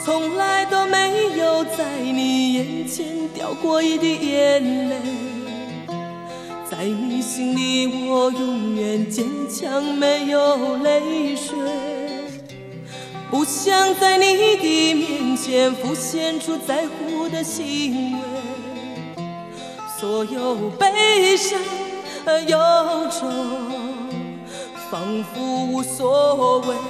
从来都没有在你眼前掉过一滴眼泪，在你心里我永远坚强，没有泪水，不想在你的面前浮现出在乎的行为，所有悲伤和忧愁仿佛无所谓，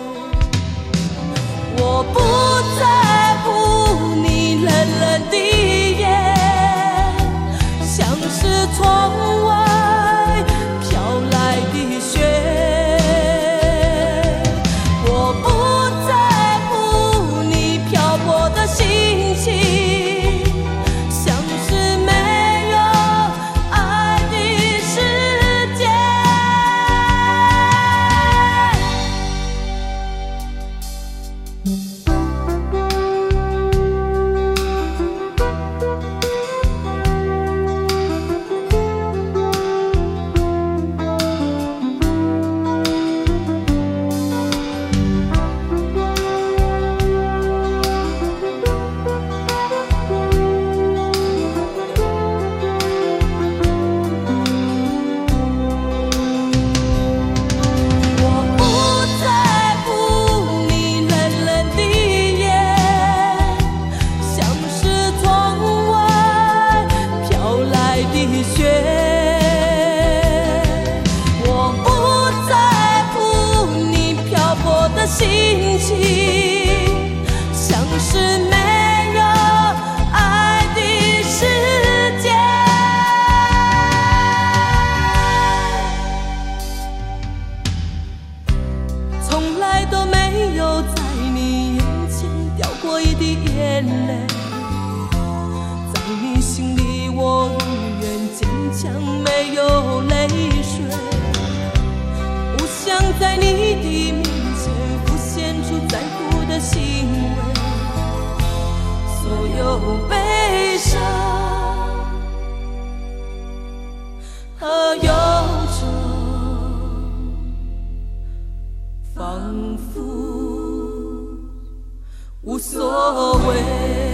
我不在乎你冷冷的眼，像是窗外飘来的雪，我不在乎你漂泊的心情，像是没有爱的世界。心情像是没有爱的世界，从来都没有在你眼前掉过一滴眼泪，在你心里我永远坚强，没有泪水，不想在你的面在乎的行为，所有悲伤和忧愁仿佛无所谓。